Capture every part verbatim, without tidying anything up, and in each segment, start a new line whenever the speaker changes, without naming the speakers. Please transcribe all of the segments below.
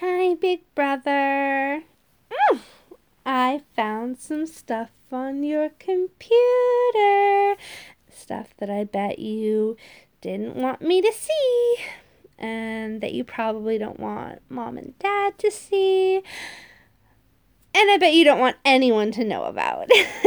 Hi, big brother. Mm, I found some stuff on your computer. Stuff that I bet you didn't want me to see, and that you probably don't want mom and dad to see, and I bet you don't want anyone to know about.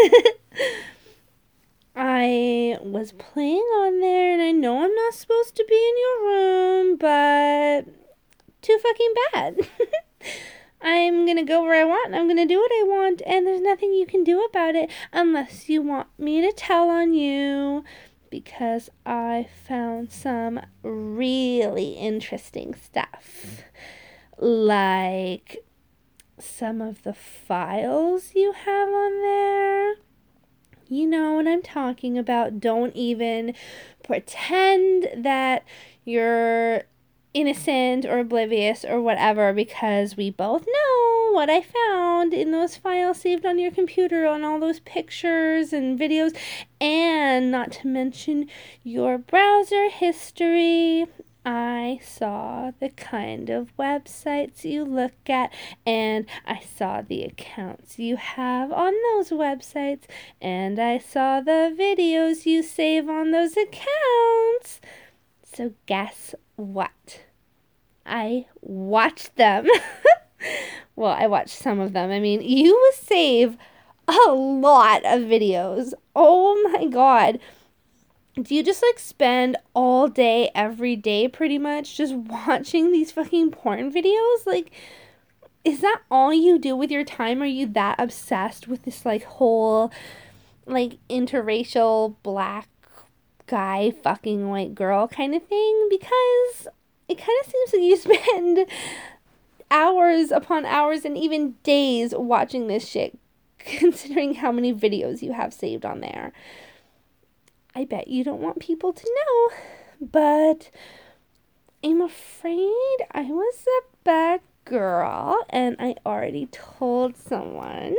I was playing on there, and I know I'm not supposed to be in your room, but too fucking bad. I'm gonna go where I want, I'm gonna do what I want, and there's nothing you can do about it unless you want me to tell on you, because I found some really interesting stuff. Like some of the files you have on there. You know what I'm talking about. Don't even pretend that you're innocent or oblivious or whatever, because we both know what I found in those files saved on your computer, on all those pictures and videos, and not to mention your browser history. I saw the kind of websites you look at, and I saw the accounts you have on those websites, and I saw the videos you save on those accounts. So guess what? I watched them. Well, I watched some of them. I mean, you save a lot of videos. Oh my god. Do you just like spend all day, every day, pretty much, just watching these fucking porn videos? Like, is that all you do with your time? Are you that obsessed with this like whole like interracial black guy fucking white girl kind of thing? Because it kind of seems like you spend hours upon hours and even days watching this shit, considering how many videos you have saved on there. I bet you don't want people to know, but I'm afraid I was a bad girl and I already told someone.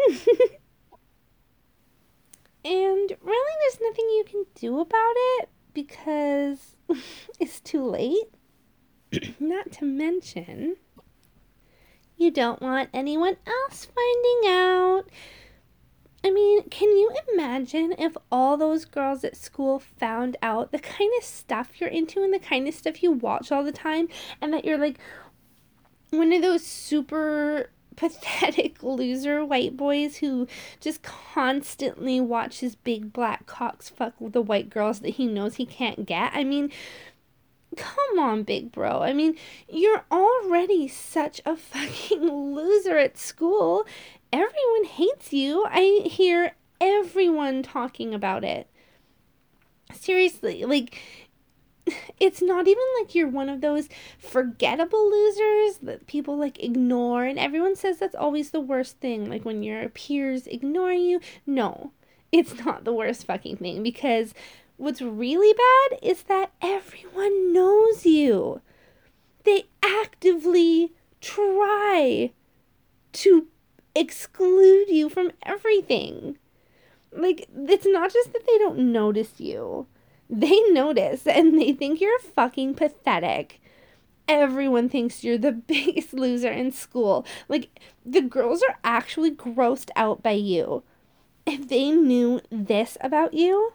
And really, there's nothing you can do about it because it's too late. Not to mention, you don't want anyone else finding out. I mean, can you imagine if all those girls at school found out the kind of stuff you're into and the kind of stuff you watch all the time, and that you're like one of those super pathetic loser white boys who just constantly watches big black cocks fuck with the white girls that he knows he can't get? I mean, come on, big bro. I mean, you're already such a fucking loser at school. Everyone hates you. I hear everyone talking about it. Seriously, like, it's not even like you're one of those forgettable losers that people like ignore, and everyone says that's always the worst thing, like when your peers ignore you. No, it's not the worst fucking thing, because what's really bad is that everyone knows you. They actively try to exclude you from everything. Like, it's not just that they don't notice you. They notice and they think you're fucking pathetic. Everyone thinks you're the biggest loser in school. Like, the girls are actually grossed out by you. If they knew this about you,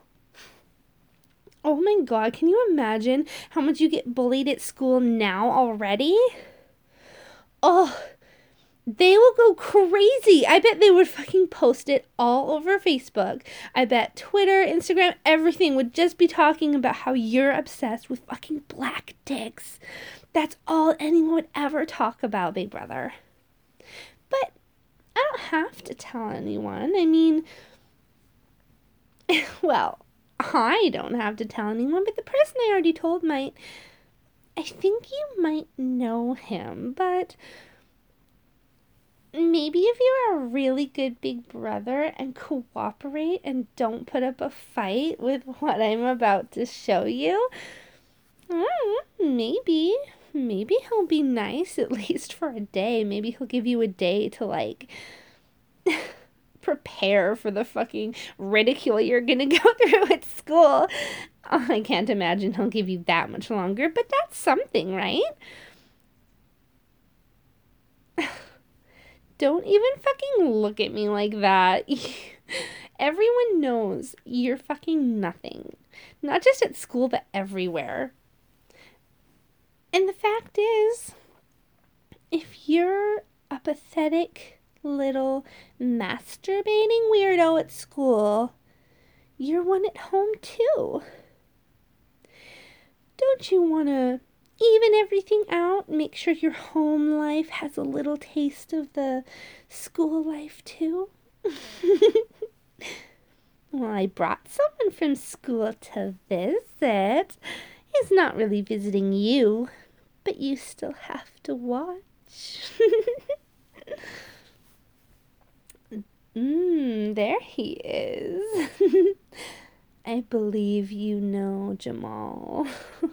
oh my god, can you imagine how much you get bullied at school now already? Oh, they will go crazy. I bet they would fucking post it all over Facebook. I bet Twitter, Instagram, everything would just be talking about how you're obsessed with fucking black dicks. That's all anyone would ever talk about, big brother. But I don't have to tell anyone. I mean, well, I don't have to tell anyone, but the person I already told might. I think you might know him, but maybe if you're a really good big brother and cooperate and don't put up a fight with what I'm about to show you, mm, maybe, maybe he'll be nice, at least for a day. Maybe he'll give you a day to, like, prepare for the fucking ridicule you're gonna go through at school. Oh, I can't imagine he'll give you that much longer, but that's something, right? Don't even fucking look at me like that. Everyone knows you're fucking nothing. Not just at school, but everywhere. And the fact is, if you're a pathetic little masturbating weirdo at school, you're one at home too. Don't you want to even everything out? Make sure your home life has a little taste of the school life too? Well, I brought someone from school to visit. He's not really visiting you, but you still have to watch. Mmm, there he is. I believe you know Jamal.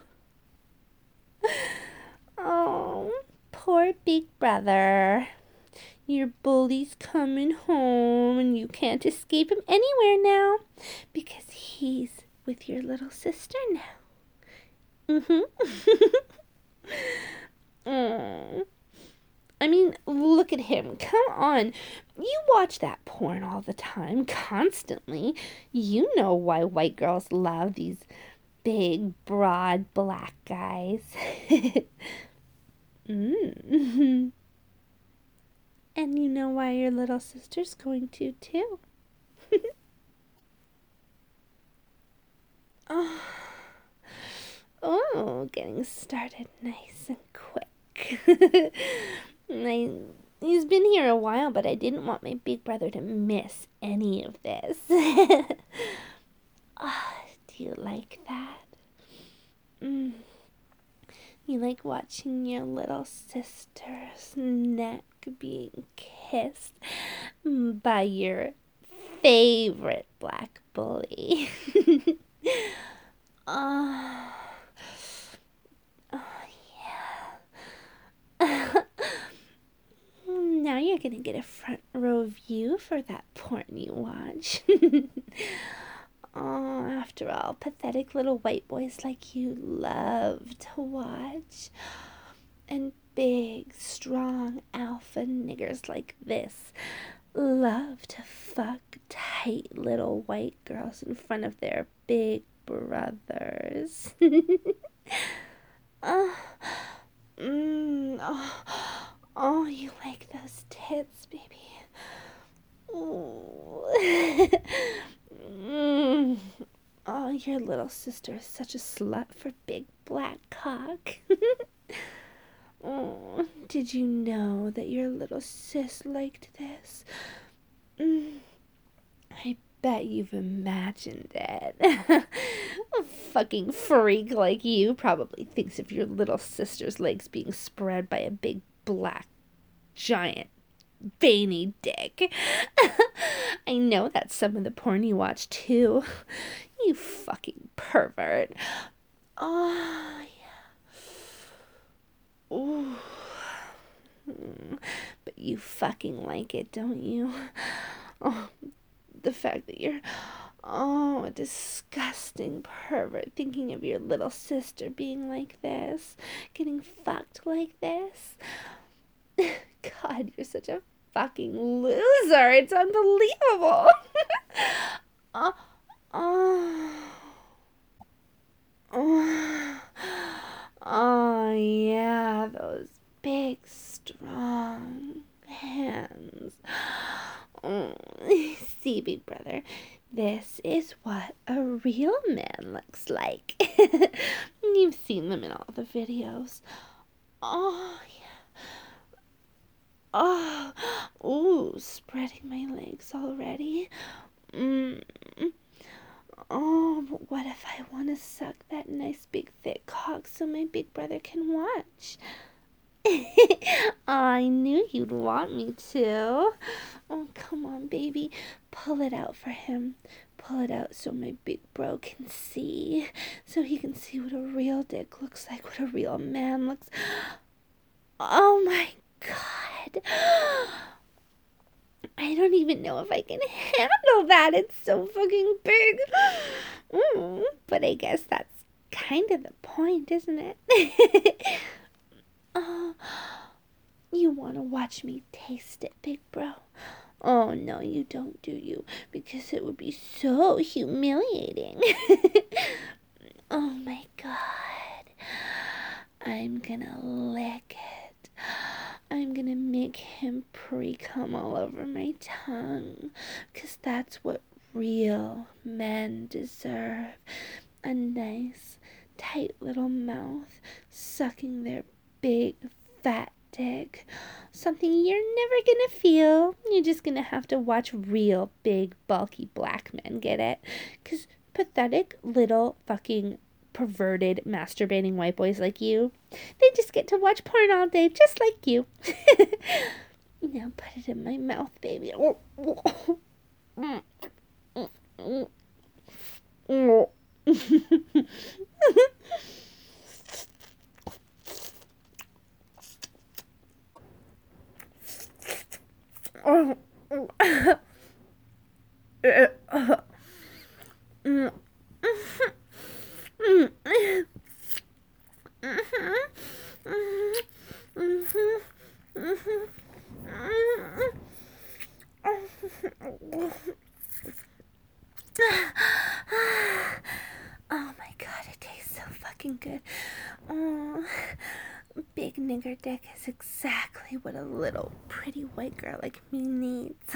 Oh, poor big brother. Your bully's coming home and you can't escape him anywhere now because he's with your little sister now. Mm-hmm. Oh. I mean, look at him. Come on. You watch that porn all the time, constantly. You know why white girls love these big, broad, black guys. Mm. And you know why your little sister's going to, too. Oh. Oh, getting started nice and quick. I, he's been here a while, but I didn't want my big brother to miss any of this. Oh, do you like that? Mm. You like watching your little sister's neck being kissed by your favorite black bully. Oh, oh yeah. Now you're gonna get a front row view for that porn you watch. Oh, after all, pathetic little white boys like you love to watch. And big, strong alpha niggers like this love to fuck tight little white girls in front of their big brothers. Oh, mm, oh, oh, you like those tits, baby. Ooh. Mm. Oh, your little sister is such a slut for big black cock. Oh, did you know that your little sis liked this? Mm. I bet you've imagined it. A fucking freak like you probably thinks of your little sister's legs being spread by a big black giant veiny dick. I know that's some of the porn you watch too. You fucking pervert. Oh, yeah. Ooh. But you fucking like it, don't you? Oh, the fact that you're, oh, a disgusting pervert thinking of your little sister being like this, getting fucked like this. God, you're such a fucking loser. It's unbelievable. Oh, oh, oh, oh, yeah, those big, strong hands. Oh, see, big brother, this is what a real man looks like. You've seen them in all the videos. Oh, yeah. Oh, ooh, spreading my legs already. Mm. Oh, but what if I want to suck that nice big thick cock so my big brother can watch? Oh, I knew you'd want me to. Oh, come on, baby. Pull it out for him. Pull it out so my big bro can see. So he can see what a real dick looks like, what a real man looks. Oh, my God. I don't even know if I can handle that. It's so fucking big. Mm, but I guess that's kind of the point, isn't it? Oh, you You want to watch me taste it, big bro? Oh, no, you don't, do you? Because it would be so humiliating. Oh, my God. I'm gonna lick it. I'm gonna make him pre-cum all over my tongue. Because that's what real men deserve. A nice, tight little mouth sucking their big, fat dick. Something you're never gonna feel. You're just gonna have to watch real, big, bulky black men get it. Because pathetic little fucking perverted, masturbating white boys like you, they just get to watch porn all day, just like you. Now put it in my mouth, baby. Oh, oh my God, it tastes so fucking good. Oh, big nigger dick is exactly what a little pretty white girl like me needs.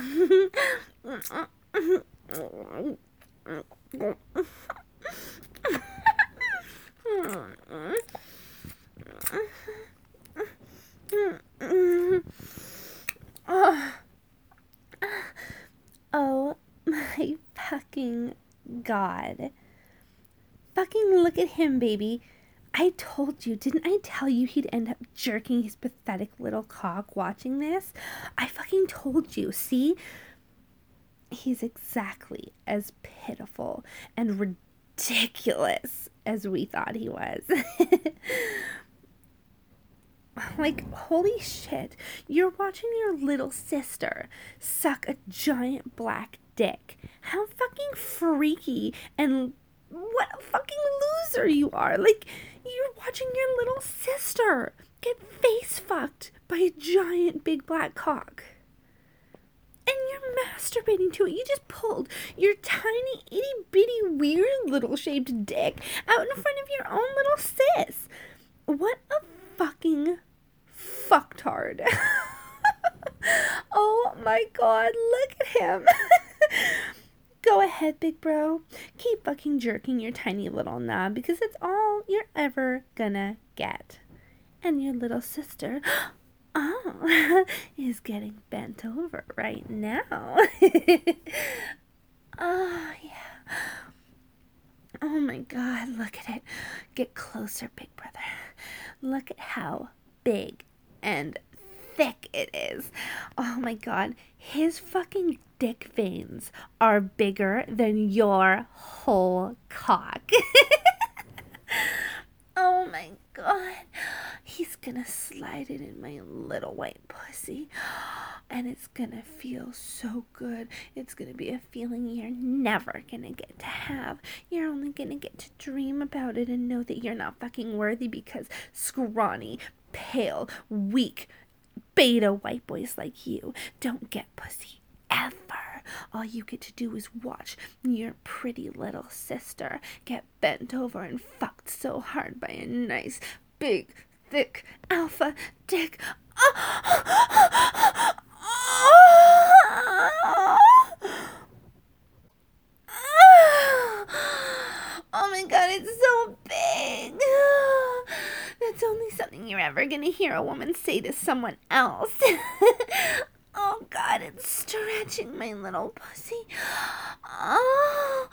Oh my fucking God. Fucking look at him, baby. I told you, didn't I tell you he'd end up jerking his pathetic little cock watching this? I fucking told you. See? He's exactly as pitiful and ridiculous as we thought he was. Like, holy shit, you're watching your little sister suck a giant black dick. How fucking freaky and what a fucking loser you are. Like, you're watching your little sister get face fucked by a giant big black cock. And you're masturbating to it. You just pulled your tiny, itty bitty, weird little shaped dick out in front of your own little sis. What a fucking fucktard. Oh my God, look at him. Go ahead, big bro. Keep fucking jerking your tiny little knob because it's all you're ever gonna get. And your little sister, oh, is getting bent over right now. Oh, yeah. Oh my God, look at it. Get closer, big brother. Look at how big and thick it is. Oh my God, his fucking dick veins are bigger than your whole cock. Oh my God, he's gonna slide it in my little white pussy, and it's gonna feel so good. It's gonna be a feeling you're never gonna get to have. You're only gonna get to dream about it and know that you're not fucking worthy because scrawny, pale, weak, beta white boys like you don't get pussy ever. All you get to do is watch your pretty little sister get bent over and fucked so hard by a nice, big, thick alpha dick. Oh, oh my God, it's so big. That's only something you're ever gonna hear a woman say to someone else. Oh God, it's stretching my little pussy. Oh,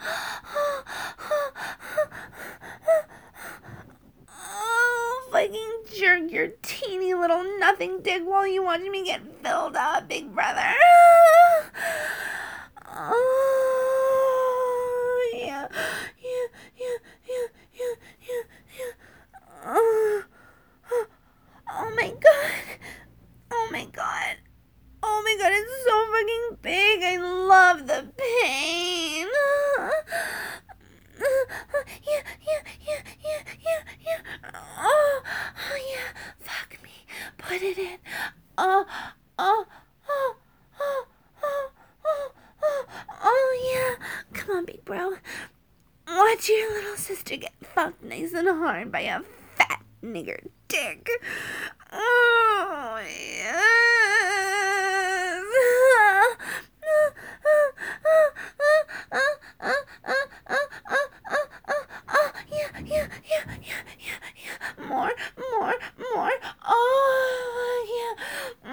oh, fucking jerk your teeny little nothing dick while you watch me get filled up, big brother. Oh, yeah, yeah, yeah, yeah, yeah, yeah, yeah. Oh, oh my God. Oh my God. Oh my God, it's so fucking big. I love the pain. Yeah, yeah, yeah, yeah, yeah, yeah. Oh, oh yeah. Fuck me. Put it in. oh, oh, oh, oh, oh, oh, oh, oh, yeah. Come on, big bro. Watch your little sister get fucked nice and hard by a fat nigger dick. Oh, yes. Yeah, yeah, yeah, yeah, yeah, yeah. More, more, more. Oh, yeah.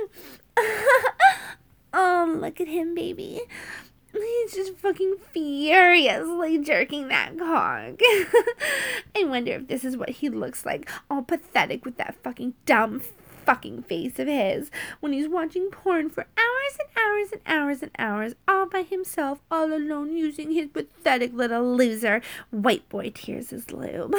Mm. Oh, look at him, baby. He's just fucking furiously jerking that cock. I wonder if this is what he looks like, all pathetic with that fucking dumb fucking face of his, when he's watching porn for hours and hours and hours and hours, all by himself, all alone, using his pathetic little loser white boy tears as lube.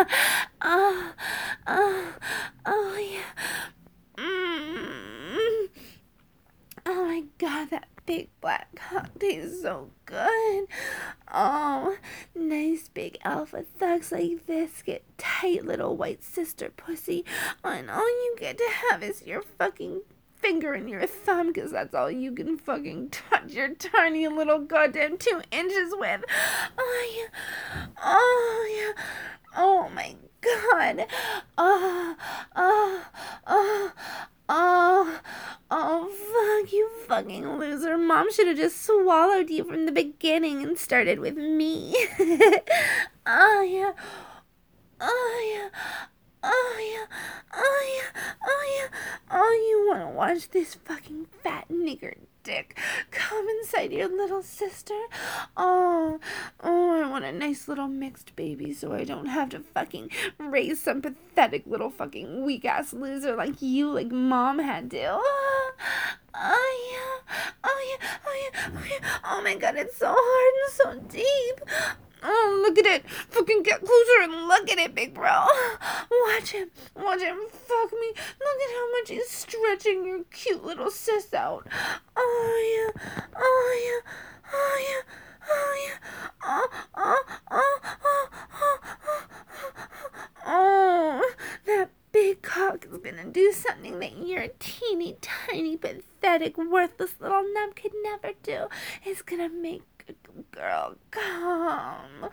Oh, oh, oh, yeah. Mm. Oh my god, that big black cock tastes so good. Oh, nice big alpha thugs like this get tight little white sister pussy, and all you get to have is your fucking finger and your thumb, because that's all you can fucking touch your tiny little goddamn two inches with. Oh yeah, oh yeah, oh my god, oh, oh, oh, oh, oh, fuck, you fucking loser. Mom should have just swallowed you from the beginning and started with me. Oh, yeah. Oh, yeah. Oh, yeah. Oh, yeah. Oh, yeah. Oh, you want to watch this fucking fat nigger dick come inside your little sister? Oh, oh, I want a nice little mixed baby so I don't have to fucking raise some pathetic little fucking weak-ass loser like you, like Mom had to. Oh, oh, yeah. Oh, yeah. Oh, yeah. Oh, yeah. Oh, my God, it's so hard and so deep. Oh, look at it. Fucking get closer and look at it, big bro. Watch him. Watch him fuck me. Look at how much he's stretching your cute little sis out. Oh, yeah. Oh, yeah. Oh, yeah. Oh, yeah. Oh, oh, oh, oh, oh, oh, oh, oh. That big cock is gonna do something that your teeny tiny, pathetic, worthless little nub could never do. It's gonna make girl come.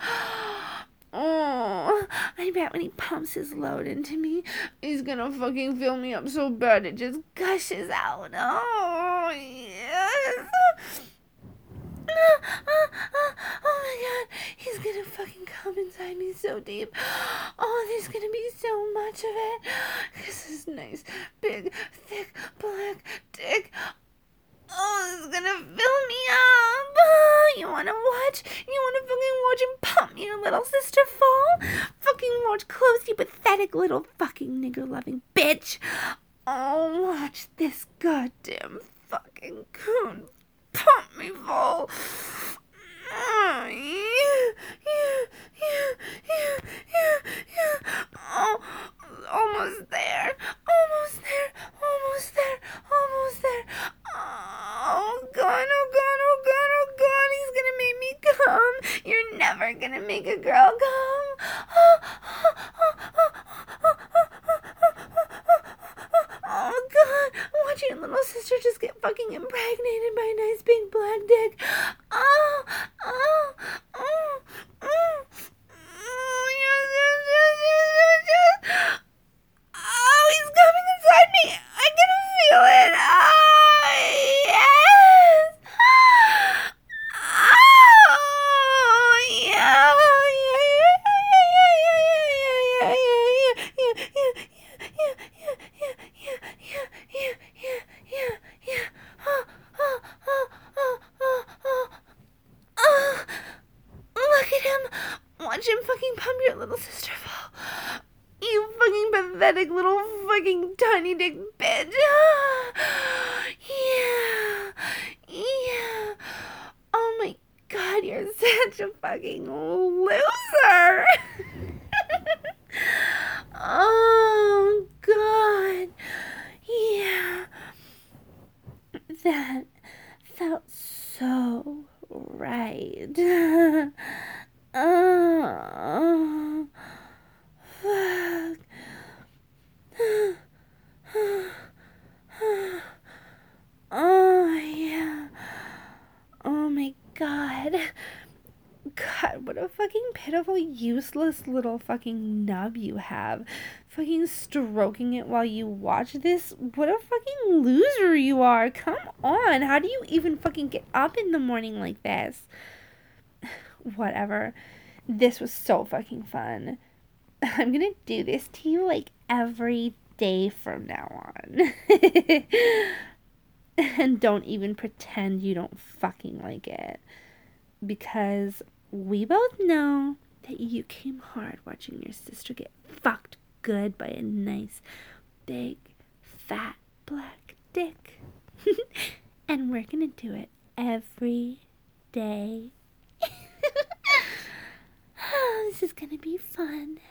Oh, I bet when he pumps his load into me, he's gonna fucking fill me up so bad it just gushes out. Oh, yes. Oh, oh, oh, oh my god, he's gonna fucking come inside me so deep. Oh, there's gonna be so much of it. This is nice, big, thick, black dick. Oh, this is gonna fill me up. Oh, you wanna watch? You wanna fucking watch him pump your little sister full? Fucking watch close, you pathetic little fucking nigger-loving bitch. Oh, watch this goddamn fucking coon pump me full. Oh, yeah, yeah, yeah, yeah, yeah, yeah. Oh, almost there, almost there, almost there, almost there. Oh, God, oh, God, oh, God, oh, God, he's gonna make me come. You're never gonna make a girl come. Oh, oh, oh, oh, oh, oh, oh, oh, God, watch your little sister just get fucking impregnated by a nice big black dick. Oh, oh, oh, oh, oh, yes, yes, yes, yes, yes, yes. Oh, he's coming inside me. I can feel it. Oh, yes. Oh, yeah. Yeah, yeah, yeah, yeah, yeah, yeah, yeah, yeah, yeah, yeah, yeah, yeah, yeah, yeah, yeah. Oh, oh, oh, oh, oh, oh, oh. Look at him. Watch him fucking pump your little sister full. You fucking pathetic little fucking tiny dick bitch. Yeah. Yeah. Oh my god, you're such a fucking loser. Oh god. Yeah. That felt so right. Oh. Fuck. what a fucking pitiful, useless little fucking nub you have. Fucking stroking it while you watch this. What a fucking loser you are. Come on. How do you even fucking get up in the morning like this? Whatever. This was so fucking fun. I'm gonna do this to you like every day from now on. And don't even pretend you don't fucking like it. Because we both know that you came hard watching your sister get fucked good by a nice, big, fat, black dick. And we're gonna do it every day. Oh, this is gonna be fun.